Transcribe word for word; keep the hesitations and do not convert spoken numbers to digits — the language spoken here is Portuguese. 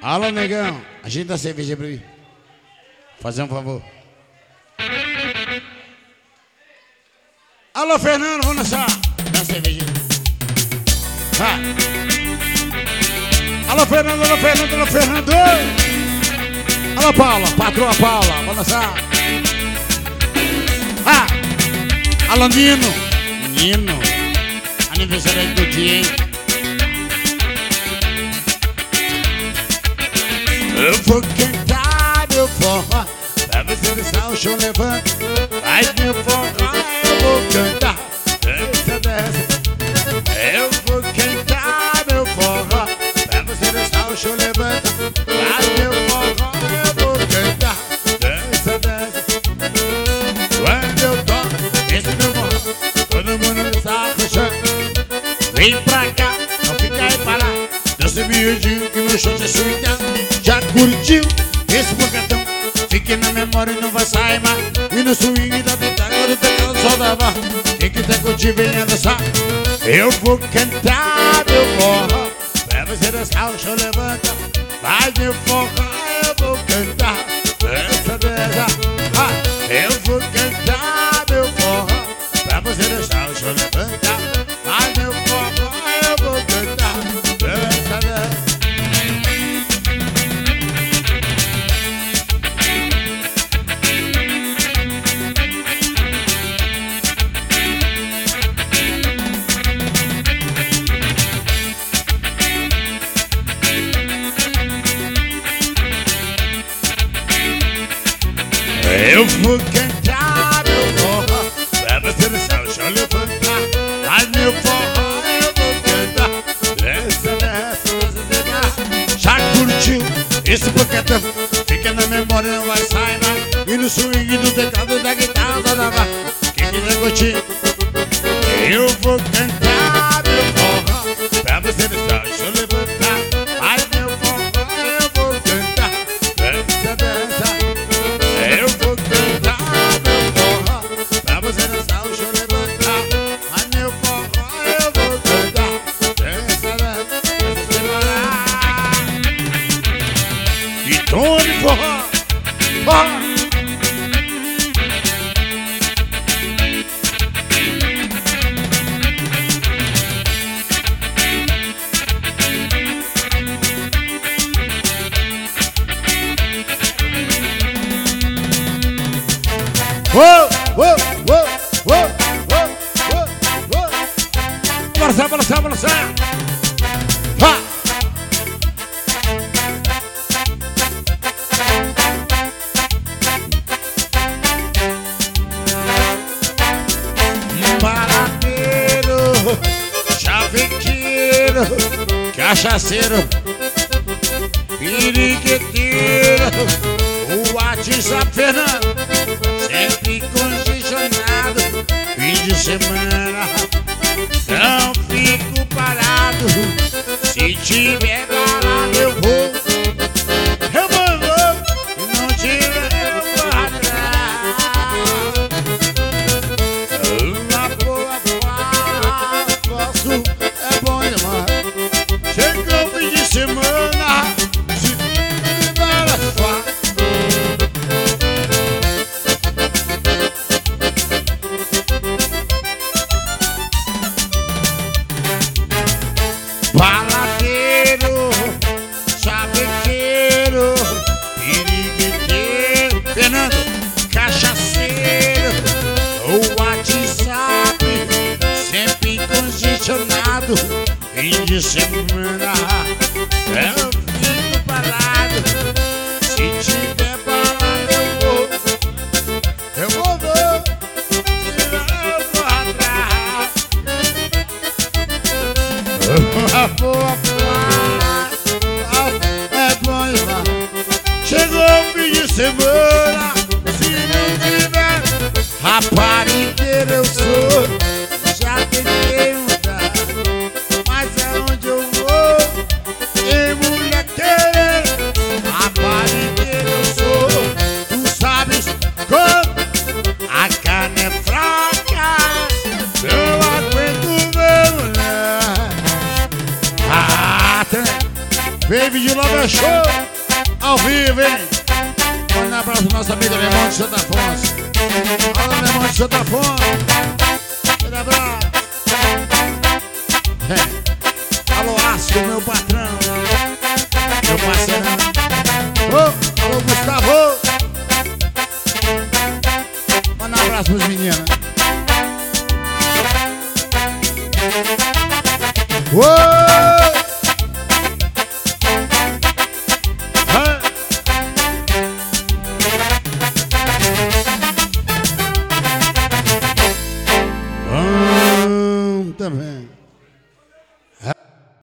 Alô, negão, ajeita a cerveja pra mim. Fazer um favor. Alô, Fernando, vamos dançar. Dá uma cerveja. Vai. Alô, Fernando, alô, Fernando, alô, Fernando. Alô, Paula, patroa Paula, vamos dançar. Ah. Alô, Nino. Nino. Aniversário do dia, hein? Eu vou cantar meu forró, pra você dançar o chão levanta. Faz meu forró, eu vou cantar, dança, dança. Eu vou cantar meu forró, pra você dançar o chão levanta. Faz meu forró, eu vou cantar, dança, dança. Quando eu toco esse meu forró, todo mundo dança no chão. Vem pra cá, não fica aí parado, dança miudinho que meu chão te suja. Já curtiu esse bocadão? Fique na memória e não vai sair mais. E no swing da bitácora do teclado só da barra. Quem quiser curtir, venha dançar. Eu vou cantar meu forró, pra você dançar o show levanta. Vai meu forró, eu vou cantar, dança, dança. Ah, eu vou cantar meu forró, pra você dançar o show levanta. Vai meu forró, eu vou cantar, dança, dança. Eu vou cantar meu forró, pra você dançar o chão levantar. Ai meu forró, eu vou cantar, dança, dança, dança, dança. Já curtiu esse bocadão? Fica na memória, não vai sair mais. E no swing do teclado da guitarra da barra. Quem quiser curtir, eu vou cantar meu forró, pra você dançar o chão levantar. Ai meu forró, eu vou cantar, dança, dança. Eu vou cantar meu forró, pra você dançar o chão levantar. Ai meu forró, eu vou cantar, dança, dança, dança, parar. E tome forró, forró. Uou, uou, uou, uou, uou, uou, uou. Balançar, balançar, balançar. Vá. Baladeiro, chavequeiro, cachaceiro, pirigueteiro, o WhatsApp Fernando. Sempre congestionado, fim de semana, não fico parado. Se tiver parado eu vou, eu vou, vou. Se não tiver eu vou atrás. Uma boa fala, posso, é bom demais. Chegou o fim de semana, se tiver a fala. Baladeiro, chavequeiro, pirigueteiro, Fernando, cachaceiro, o WhatsApp sempre congestionado, fim de semana, eu fico parado. Se tiver parado eu vou, eu vou, vou, senão eu vou atrás. Uma boa fala, é bom demais. Chegou o fim de semana, se não tiver raparigueiro eu sou. Já tentei mudar, mas é onde eu vou, tem mulher querer. Raparigueiro eu sou, tu sabes como a carne é fraca, eu aguento meu mulher. Ah, tem. Vem, Vigilão é show! Ao vivo, hein? Manda um abraço pro nosso amigo Alemão de Santo Afonso. Alô, Alemão de Santo Afonso. Um abraço. É. Alô, Asco, meu patrão. Meu parceirão. Oh, alô, Gustavo. Manda um abraço pros meninos. Uou!